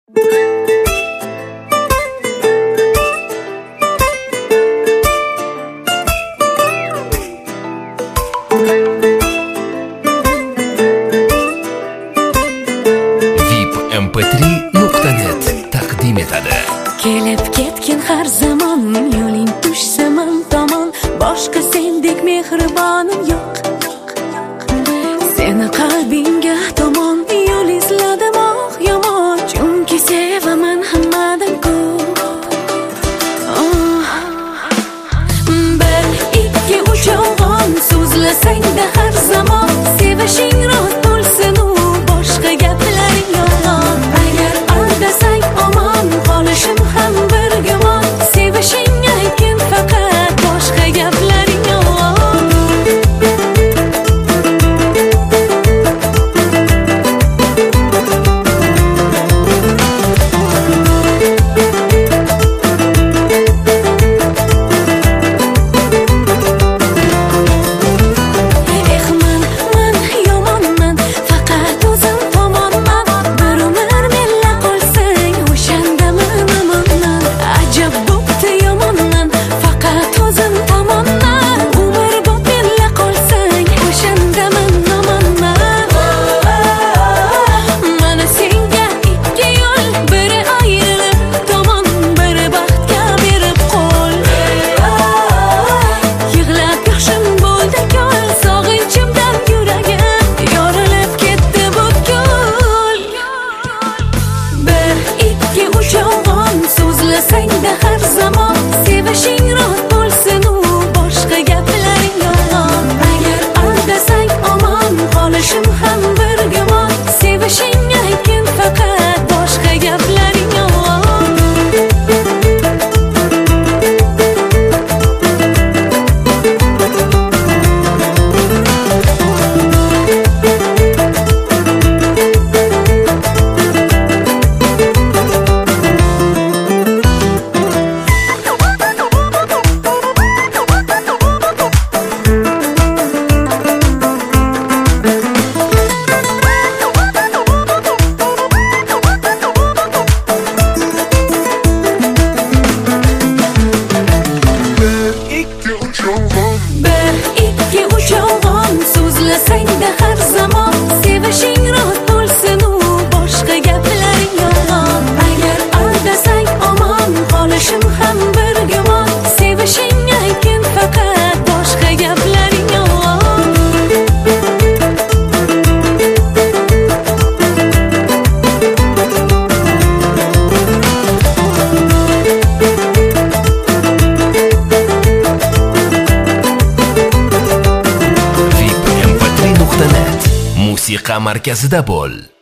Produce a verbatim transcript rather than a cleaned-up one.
vip m p три nuqta net taqdim etadi. Kelib ketgin har zamon, yo'ling tushsa men tomon, boshqa sendek mehribonim yo'q. Seni qalbingga tomon yo'l izladim oh yomon, chunki sevaman hammadan ko'p. Bir, ikki, uch yolg'on so'zlasang-da har zamon, sevishing rost bo'lsin u boshqa gaplaring yolg'on. Agar aldasang omon, qolishim ham bir gumon, sevishing aytgin faqat boshqa gaplaring yolg'on. So'zlasang-da har zamon, sevishing rost bo'lsin u boshqa gaplaring yolg'on. Agar aldasang omon, qolishim ham bir gumon, sevishing aytgin faqat boshqa gaplaring yolg'on. Bir, ikki, uch yolg'on so'zlasang-da har zamon, sevishing rost bo'lsin u boshqa gaplaring yolg'on. Agar aldasang omon, qolishim ham bir gumon, sevishing aytgin faqat boshqa gaplaring yolg'on. vip m p три nuqta net musiqa markazida bo'l.